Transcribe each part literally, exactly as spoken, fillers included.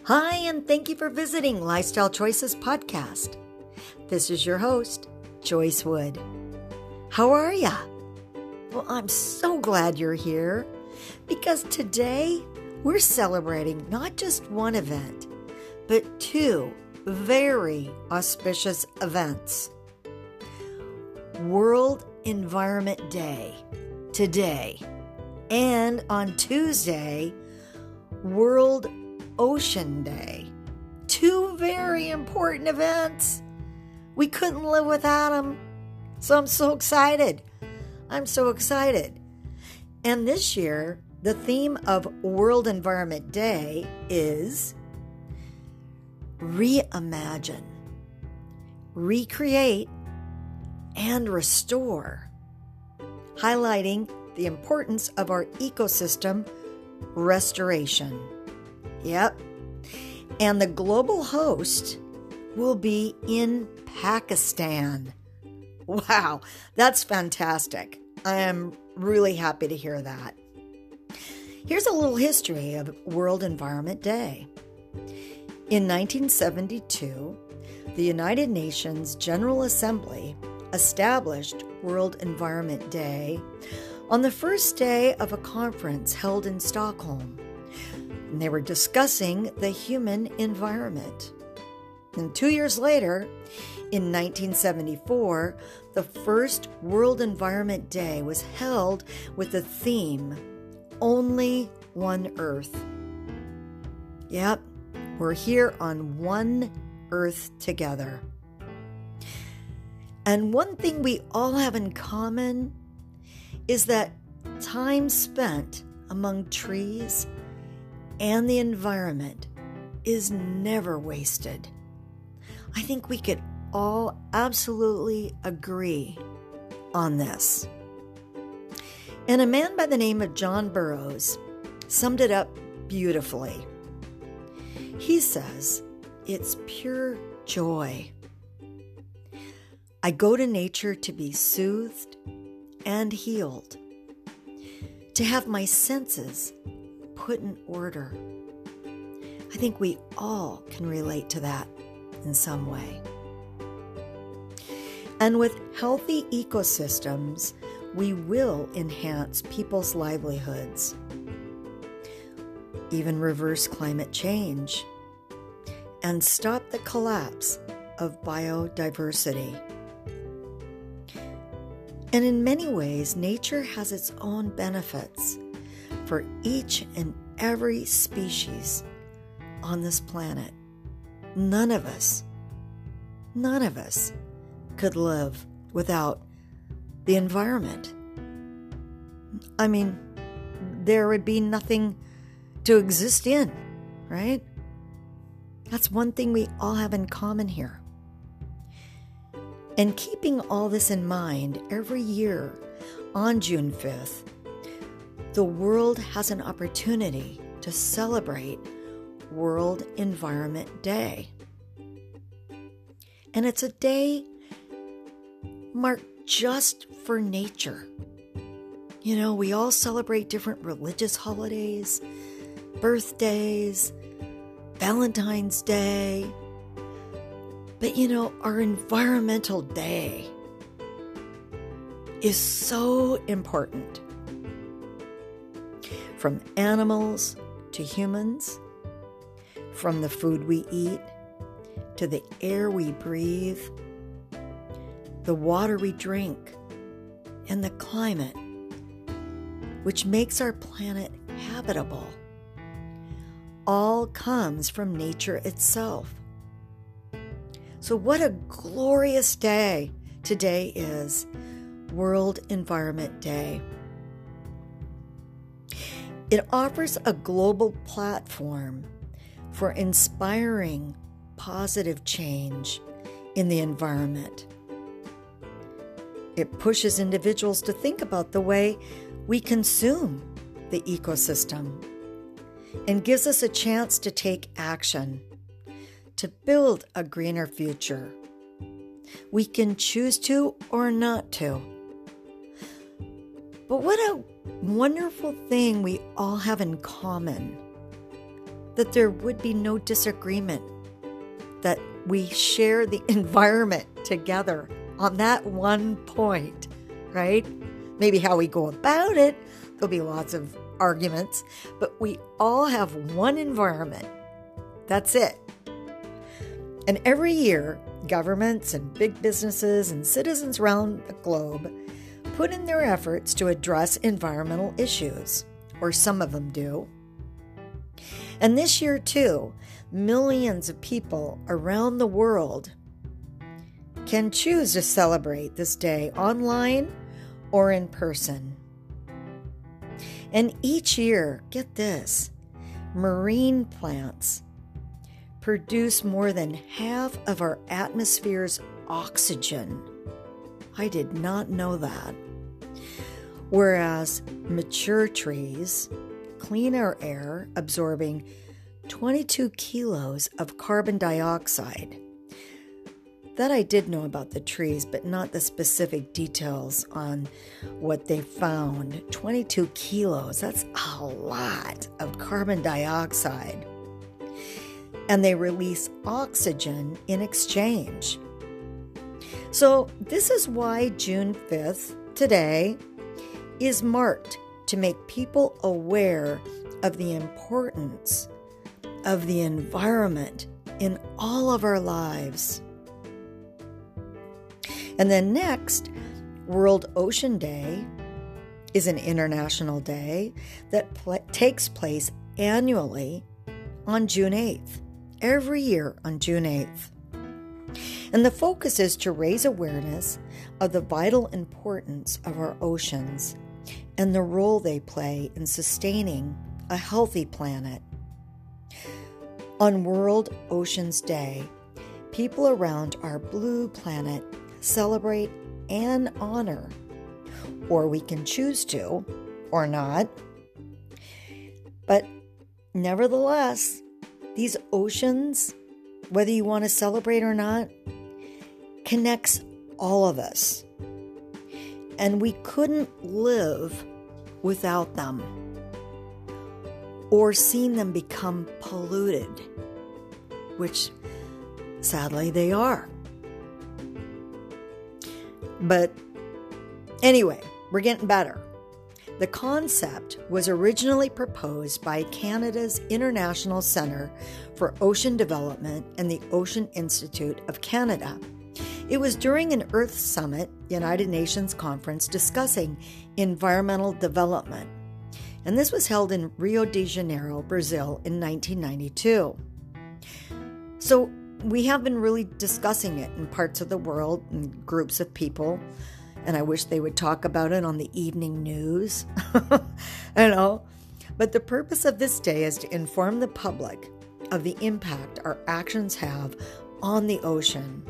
Hi, and thank you for visiting Lifestyle Choices Podcast. This is your host, Joyce Wood. How are ya? Well, I'm so glad you're here because today we're celebrating not just one event, but two very auspicious events. World Environment Day today, and on Tuesday, World Ocean Day. Two very important events. We couldn't live without them. So I'm so excited. I'm so excited. And this year, the theme of World Environment Day is reimagine, recreate, and restore, highlighting the importance of our ecosystem restoration. Yep. And the global host will be in Pakistan. Wow, that's fantastic. I am really happy to hear that. Here's a little history of World Environment Day. In nineteen seventy-two, the United Nations General Assembly established World Environment Day on the first day of a conference held in Stockholm. And they were discussing the human environment. And two years later, in nineteen seventy-four, the first World Environment Day was held with the theme, Only One Earth. Yep, we're here on one Earth together. And one thing we all have in common is that time spent among trees and the environment is never wasted. I think we could all absolutely agree on this. And a man by the name of John Burroughs summed it up beautifully. He says, "It's pure joy. I go to nature to be soothed and healed, to have my senses put in order." I think we all can relate to that in some way. And with healthy ecosystems, we will enhance people's livelihoods, even reverse climate change, and stop the collapse of biodiversity. And in many ways, nature has its own benefits for each and every species on this planet. None of us, none of us could live without the environment. I mean, there would be nothing to exist in, right? That's one thing we all have in common here. And keeping all this in mind, every year on June fifth, the world has an opportunity to celebrate World Environment Day. And it's a day marked just for nature. You know, we all celebrate different religious holidays, birthdays, Valentine's Day. But you know, our environmental day is so important. From animals to humans, from the food we eat to the air we breathe, the water we drink, and the climate, which makes our planet habitable, all comes from nature itself. So what a glorious day today is, World Environment Day. It offers a global platform for inspiring positive change in the environment. It pushes individuals to think about the way we consume the ecosystem and gives us a chance to take action to build a greener future. We can choose to or not to. But what a wonderful thing we all have in common. that there would be no disagreement, that we share the environment together on that one point, right? Maybe how we go about it, there'll be lots of arguments, but we all have one environment. That's it. And every year, governments and big businesses and citizens around the globe put in their efforts to address environmental issues, or some of them do. And this year, too, millions of people around the world can choose to celebrate this day online or in person. And each year, get this, marine plants produce more than half of our atmosphere's oxygen. I did not know that. Whereas mature trees clean our air, absorbing twenty-two kilos of carbon dioxide. That I did know about the trees, but not the specific details on what they found. twenty-two kilos, that's a lot of carbon dioxide. And they release oxygen in exchange. So this is why June fifth, today, is marked to make people aware of the importance of the environment in all of our lives. And then next, World Ocean Day is an international day that pl- takes place annually on June eighth, every year on June eighth. And the focus is to raise awareness of the vital importance of our oceans and the role they play in sustaining a healthy planet. On World Oceans Day, people around our blue planet celebrate and honor, or we can choose to, or not. But nevertheless, these oceans, whether you want to celebrate or not, connects all of us. And we couldn't live without them or seen them become polluted, which sadly they are. But anyway, we're getting better. The concept was originally proposed by Canada's International Centre for Ocean Development and the Ocean Institute of Canada. It was during an Earth Summit, United Nations conference discussing environmental development. And this was held in Rio de Janeiro, Brazil in nineteen ninety-two. So we have been really discussing it in parts of the world and groups of people. And I wish they would talk about it on the evening news. I know. But the purpose of this day is to inform the public of the impact our actions have on the ocean.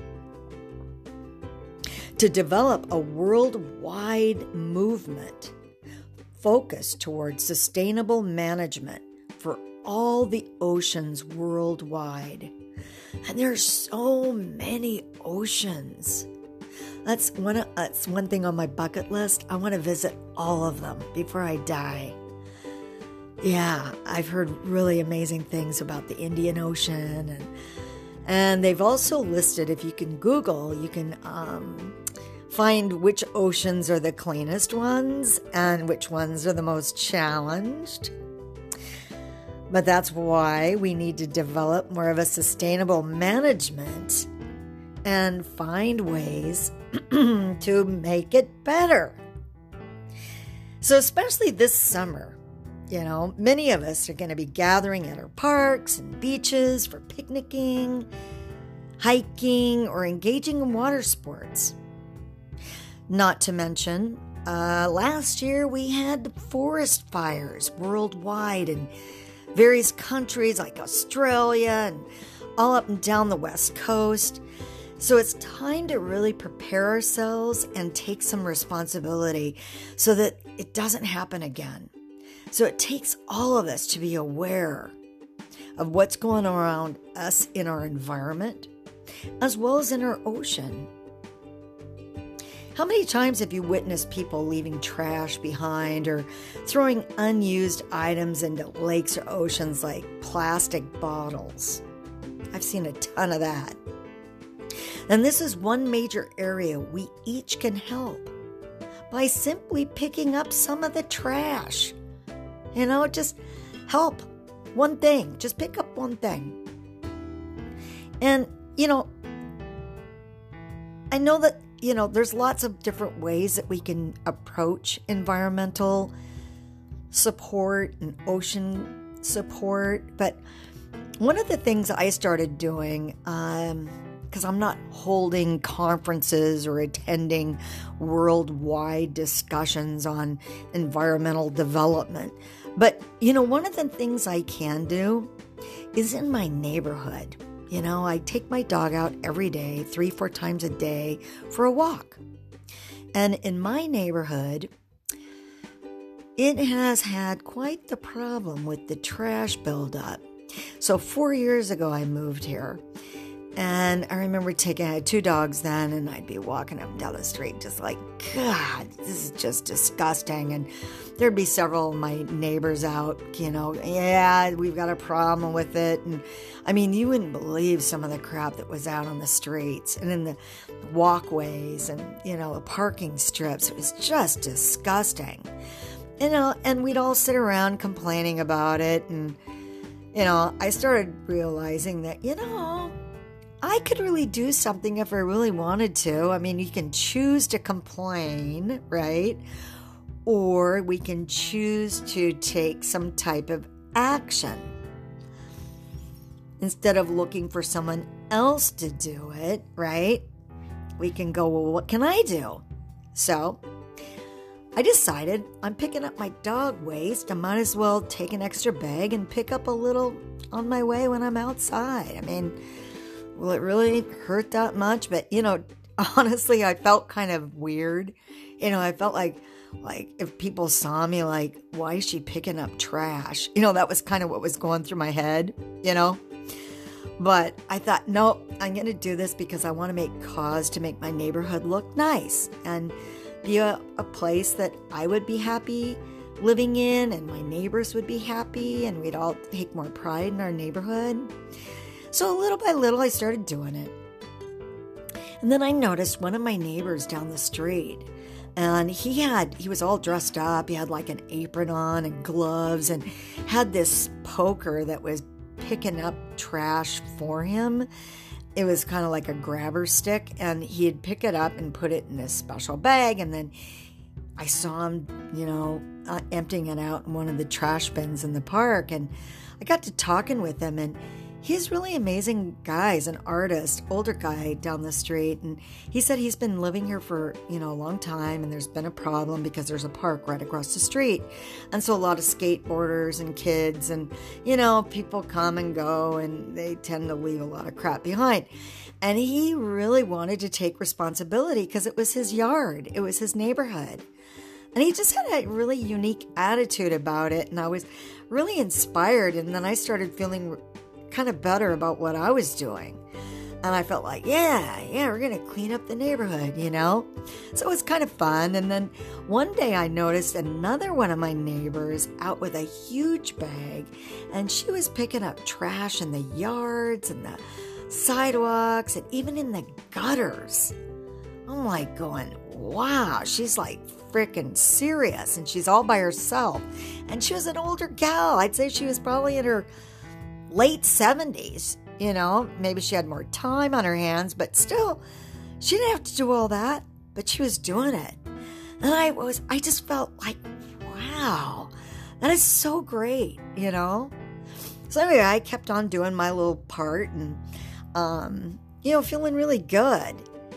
To develop a worldwide movement focused towards sustainable management for all the oceans worldwide. And there's so many oceans. That's one, of, that's one thing on my bucket list. I want to visit all of them before I die. Yeah, I've heard really amazing things about the Indian Ocean. And, and they've also listed, if you can Google, you can um, find which oceans are the cleanest ones and which ones are the most challenged. But that's why we need to develop more of a sustainable management and find ways to make it better. So especially this summer, you know, many of us are going to be gathering at our parks and beaches for picnicking, hiking, or engaging in water sports. Not to mention, uh, last year we had forest fires worldwide in various countries like Australia and all up and down the West Coast. So it's time to really prepare ourselves and take some responsibility so that it doesn't happen again. So it takes all of us to be aware of what's going on around us in our environment, as well as in our ocean. How many times have you witnessed people leaving trash behind or throwing unused items into lakes or oceans like plastic bottles? I've seen a ton of that. And this is one major area we each can help by simply picking up some of the trash. You know, just help. One thing. Just pick up one thing. And, you know, I know that, you know, there's lots of different ways that we can approach environmental support and ocean support. But one of the things I started doing, um, because I'm not holding conferences or attending worldwide discussions on environmental development. But, you know, one of the things I can do is in my neighborhood. You know, I take my dog out every day, three, four times a day for a walk. And in my neighborhood, it has had quite the problem with the trash buildup. So four years ago, I moved here. And I remember taking, I had two dogs then, and I'd be walking up and down the street just like, God, this is just disgusting. And there'd be several of my neighbors out, you know, yeah, we've got a problem with it. And I mean, you wouldn't believe some of the crap that was out on the streets and in the walkways and, you know, the parking strips. It was just disgusting. You know, and we'd all sit around complaining about it. And, you know, I started realizing that, you know, I could really do something if I really wanted to. I mean, you can choose to complain, right? Or we can choose to take some type of action. Instead of looking for someone else to do it, right? We can go, well, what can I do? So I decided I'm picking up my dog waste. I might as well take an extra bag and pick up a little on my way when I'm outside. I mean, will it really hurt that much? But, you know, honestly, I felt kind of weird. You know, I felt like, like if people saw me, like, why is she picking up trash? You know, that was kind of what was going through my head, you know. But I thought, no, I'm going to do this because I want to make cause to make my neighborhood look nice and be a, a place that I would be happy living in and my neighbors would be happy and we'd all take more pride in our neighborhood. So little by little, I started doing it. And then I noticed one of my neighbors down the street, and he had, he was all dressed up. He had like an apron on and gloves and had this poker that was picking up trash for him. It was kind of like a grabber stick, and he'd pick it up and put it in this special bag. And then I saw him, you know, uh, emptying it out in one of the trash bins in the park. And I got to talking with him, and he's really amazing guy. He's an artist, older guy down the street. And he said he's been living here for, you know, a long time. And there's been a problem because there's a park right across the street. And so a lot of skateboarders and kids and, you know, people come and go and they tend to leave a lot of crap behind. And he really wanted to take responsibility because it was his yard. It was his neighborhood. And he just had a really unique attitude about it. And I was really inspired. And then I started feeling kind of better about what I was doing. And I felt like, yeah, yeah, we're going to clean up the neighborhood, you know? So it was kind of fun. And then one day I noticed another one of my neighbors out with a huge bag, and she was picking up trash in the yards and the sidewalks and even in the gutters. I'm like going, wow, she's like freaking serious, and she's all by herself. And she was an older gal. I'd say she was probably in her late seventies, you know, maybe she had more time on her hands, but still, she didn't have to do all that, but she was doing it. And I was, I just felt like, wow, that is so great, you know? So anyway, I kept on doing my little part and, um, you know, feeling really good.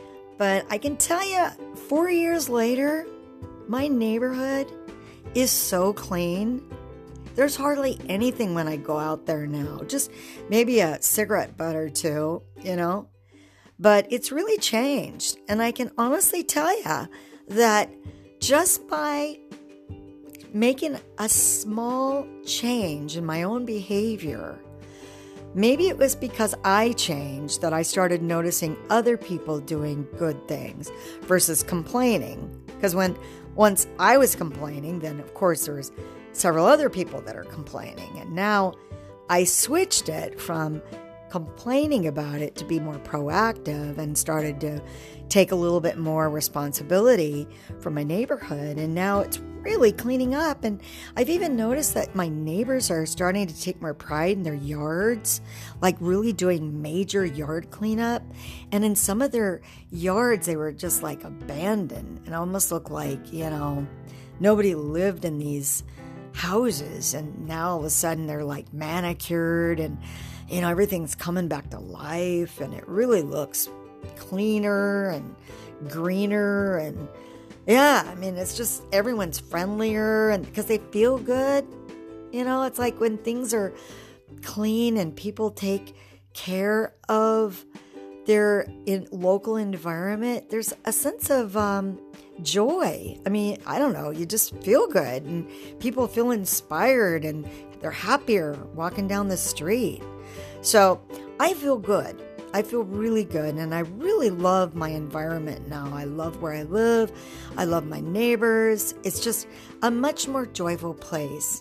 But I can tell you, four years later, my neighborhood is so clean. There's hardly anything when I go out there now. Just maybe a cigarette butt or two, you know. But it's really changed. And I can honestly tell you that just by making a small change in my own behavior, Maybe it was because I changed that I started noticing other people doing good things versus complaining. Because when once I was complaining, then of course there was several other people that are complaining. And now I switched it from complaining about it to be more proactive and started to take a little bit more responsibility for my neighborhood. And now it's really cleaning up. And I've even noticed that my neighbors are starting to take more pride in their yards, like really doing major yard cleanup. And in some of their yards, they were just like abandoned and almost looked like, you know, nobody lived in these houses. And now all of a sudden they're like manicured and, you know, everything's coming back to life, and it really looks cleaner and greener. And yeah, I mean, it's just everyone's friendlier, and because they feel good. You know, it's like when things are clean and people take care of their in local environment, there's a sense of um, joy. I mean, I don't know, you just feel good, and people feel inspired, and they're happier walking down the street. So I feel good. I feel really good, and I really love my environment now. I love where I live. I love my neighbors. It's just a much more joyful place.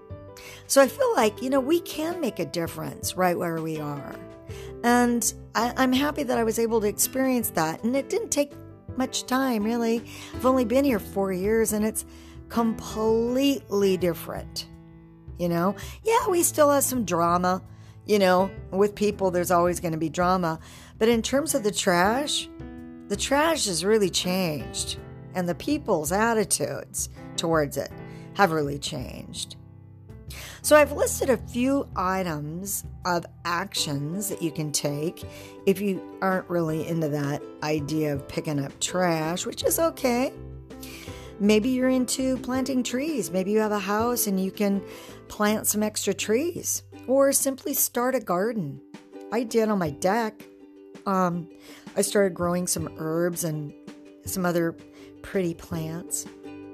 So I feel like, you know, we can make a difference right where we are. And I, I'm happy that I was able to experience that. And it didn't take much time, really. I've only been here four years, and it's completely different. You know, yeah, we still have some drama. You know, with people, there's always going to be drama. But in terms of the trash, the trash has really changed. And the people's attitudes towards it have really changed. So I've listed a few items of actions that you can take if you aren't really into that idea of picking up trash, which is okay. Maybe you're into planting trees. Maybe you have a house and you can plant some extra trees. Or simply start a garden. I did on my deck. Um, I started growing some herbs and some other pretty plants.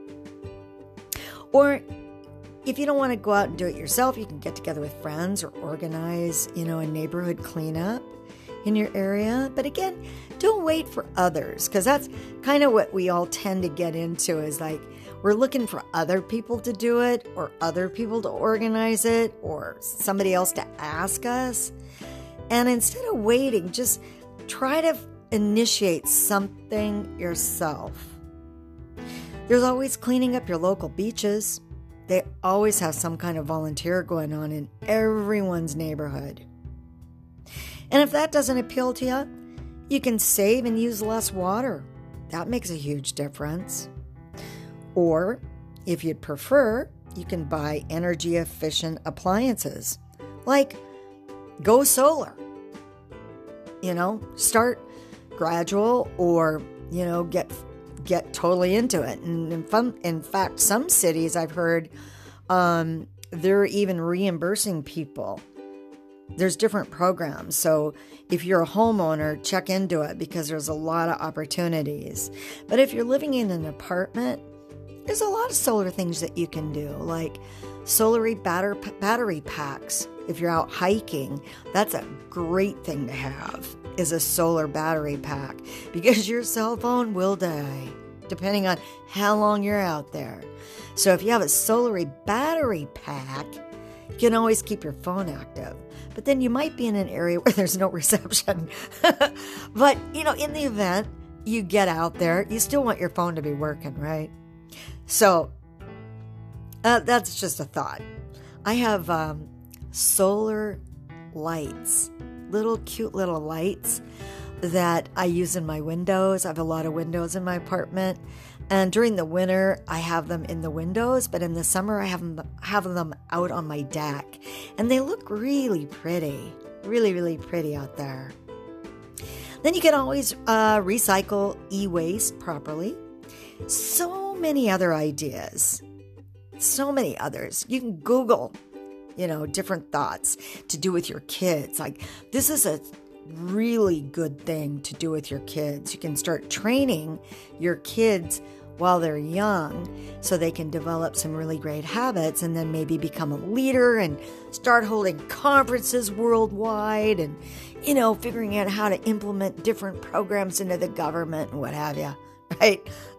Or if you don't want to go out and do it yourself, you can get together with friends or organize, you know, a neighborhood cleanup in your area. But again, don't wait for others, because that's kind of what we all tend to get into, is like, we're looking for other people to do it, or other people to organize it, or somebody else to ask us. And instead of waiting, just try to initiate something yourself. There's always cleaning up your local beaches. They always have some kind of volunteer going on in everyone's neighborhood. And if that doesn't appeal to you, you can save and use less water. That makes a huge difference. Or, if you'd prefer, you can buy energy-efficient appliances, like go solar. You know, start gradual, or, you know, get get totally into it. And in, fun, in fact, some cities I've heard, um, they're even reimbursing people. There's different programs. So if you're a homeowner, check into it, because there's a lot of opportunities. But if you're living in an apartment, there's a lot of solar things that you can do, like solar batter, battery packs. If you're out hiking, that's a great thing to have, is a solar battery pack, because your cell phone will die, depending on how long you're out there. So if you have a solar battery pack, you can always keep your phone active. But then you might be in an area where there's no reception. But, you know, in the event you get out there, you still want your phone to be working, right? So uh, that's just a thought. I have um, solar lights, little cute little lights that I use in my windows. I have a lot of windows in my apartment. And during the winter, I have them in the windows. But in the summer, I have them, have them out on my deck. And they look really pretty, really, really pretty out there. Then you can always uh, recycle e-waste properly. So many other ideas, so many others. You can Google, you know, different thoughts to do with your kids. Like, this is a really good thing to do with your kids. You can start training your kids while they're young so they can develop some really great habits and then maybe become a leader and start holding conferences worldwide and, you know, figuring out how to implement different programs into the government and what have you, right?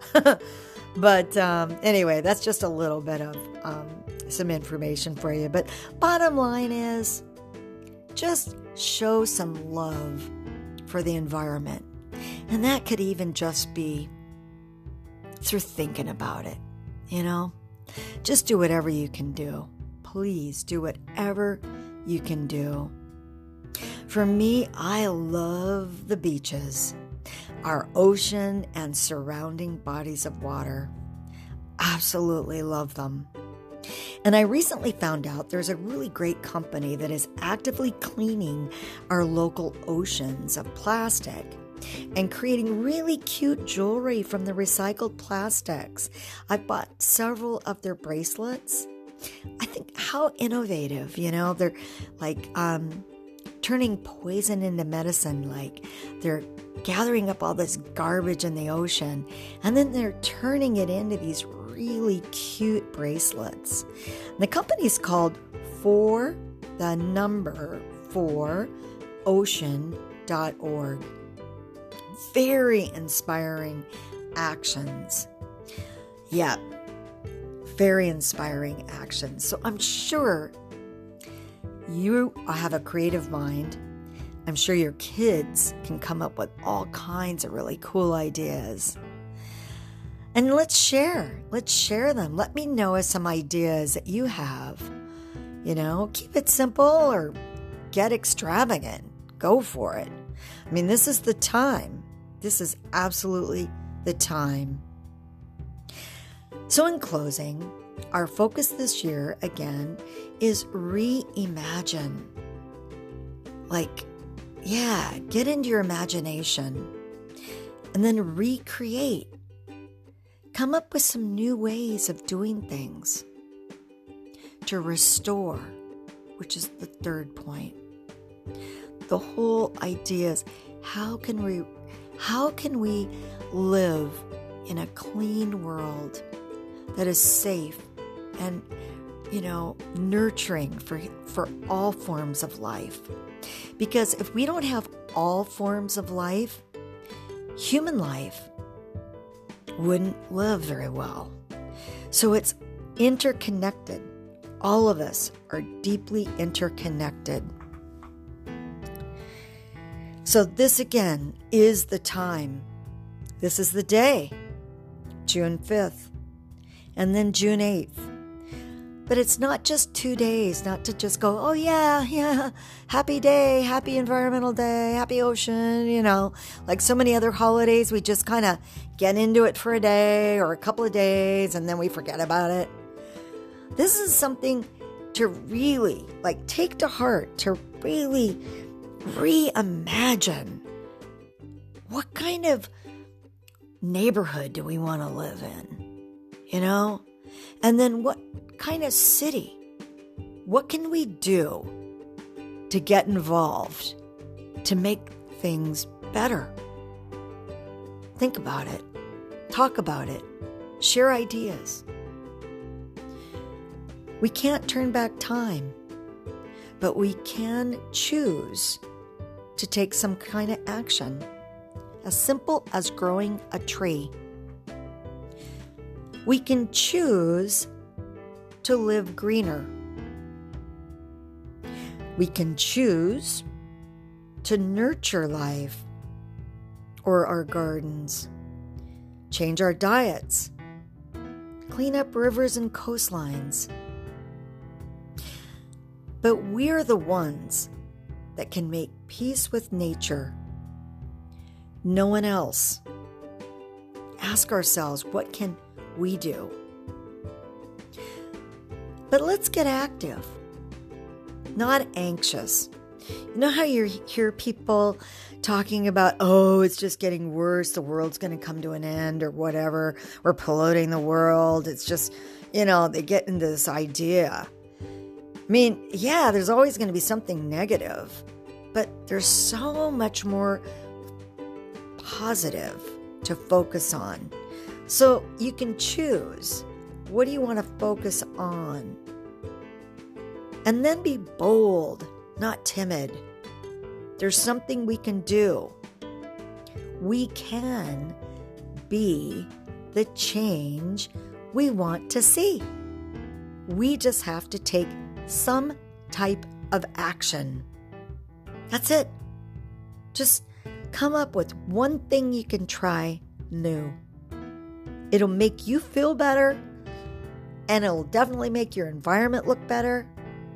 But um, anyway, that's just a little bit of um, some information for you. But bottom line is just show some love for the environment. And that could even just be through thinking about it, you know? Just do whatever you can do. Please do whatever you can do. For me, I love the beaches, our ocean and surrounding bodies of water. Absolutely love them. And I recently found out there's a really great company that is actively cleaning our local oceans of plastic and creating really cute jewelry from the recycled plastics. I bought several of their bracelets. I think how innovative, you know, they're like um, turning poison into medicine, like they're gathering up all this garbage in the ocean, and then they're turning it into these really cute bracelets. And the company's called For the Number For Ocean dot org. Very inspiring actions. Yeah, very inspiring actions. So I'm sure you have a creative mind. I'm sure your kids can come up with all kinds of really cool ideas. And let's share. Let's share them. Let me know some ideas that you have. You know, keep it simple or get extravagant. Go for it. I mean, this is the time. This is absolutely the time. So in closing, our focus this year, again, is reimagine. Like, yeah, get into your imagination and then recreate. Come up with some new ways of doing things. To restore, which is the third point. The whole idea is how can we how can we live in a clean world that is safe and, you know, nurturing for for all forms of life? Because if we don't have all forms of life, human life wouldn't live very well. So it's interconnected. All of us are deeply interconnected. So this again is the time. This is the day, June fifth, and then June eighth. But it's not just two days, not to just go, oh yeah, yeah, happy day, happy environmental day, happy ocean, you know, like so many other holidays, we just kind of get into it for a day or a couple of days and then we forget about it. This is something to really like take to heart, to really reimagine what kind of neighborhood do we want to live in, you know? And then what kind of city? What can we do to get involved, to make things better? Think about it. Talk about it. Share ideas. We can't turn back time, but we can choose to take some kind of action, as simple as growing a tree. We can choose to live greener. We can choose to nurture life or our gardens, change our diets, clean up rivers and coastlines. But we're the ones that can make peace with nature. No one else. Ask ourselves, what can we do? But let's get active, not anxious. You know how you hear people talking about, oh, it's just getting worse, the world's going to come to an end or whatever, we're polluting the world. It's just, you know, they get into this idea. I mean, yeah, there's always going to be something negative, but there's so much more positive to focus on. So you can choose, what do you want to focus on? And then be bold, not timid. There's something we can do. We can be the change we want to see. We just have to take some type of action. That's it. Just come up with one thing you can try new. It'll make you feel better, and it'll definitely make your environment look better.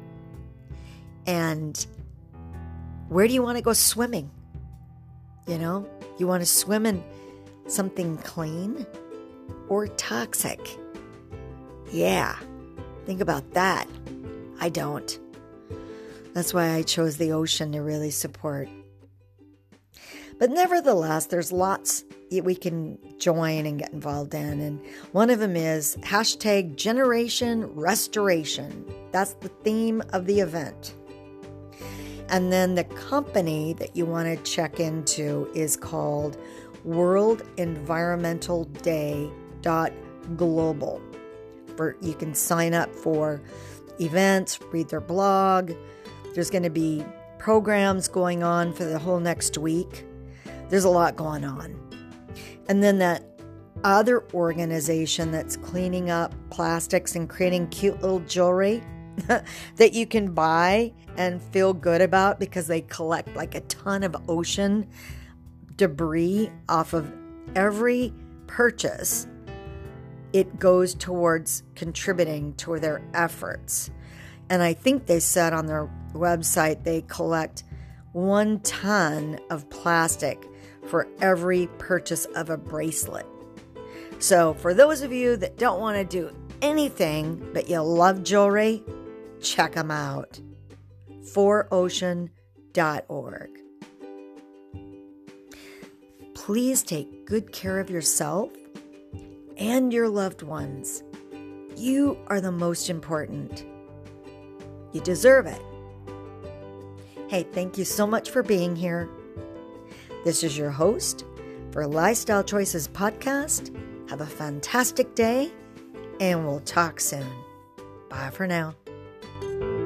And where do you want to go swimming? You know, you want to swim in something clean or toxic? Yeah, think about that. I don't. That's why I chose the ocean to really support. But nevertheless, there's lots we can join and get involved in. And one of them is hashtag Generation Restoration. That's the theme of the event. And then the company that you want to check into is called world environmental day dot global. For, you can sign up for events, read their blog. There's going to be programs going on for the whole next week. There's a lot going on. And then that other organization that's cleaning up plastics and creating cute little jewelry that you can buy and feel good about because they collect like a ton of ocean debris off of every purchase. It goes towards contributing to their efforts. And I think they said on their website they collect one ton of plastic for every purchase of a bracelet. So for those of you that don't want to do anything but you love jewelry, check them out. for ocean dot org. Please take good care of yourself and your loved ones. You are the most important. You deserve it. Hey, thank you so much for being here. This is your host for Lifestyle Choices Podcast. Have a fantastic day, and we'll talk soon. Bye for now.